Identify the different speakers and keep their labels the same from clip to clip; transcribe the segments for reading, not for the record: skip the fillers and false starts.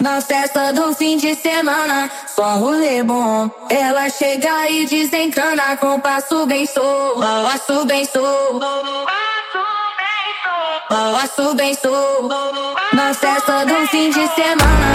Speaker 1: Na festa do fim de semana, só rolê bom. Ela chega e desencana com passo bem solto. Passo bem solto. Passo bem solto. Na festa do fim de semana.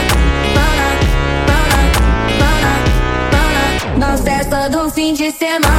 Speaker 1: Na festa do fim de semana.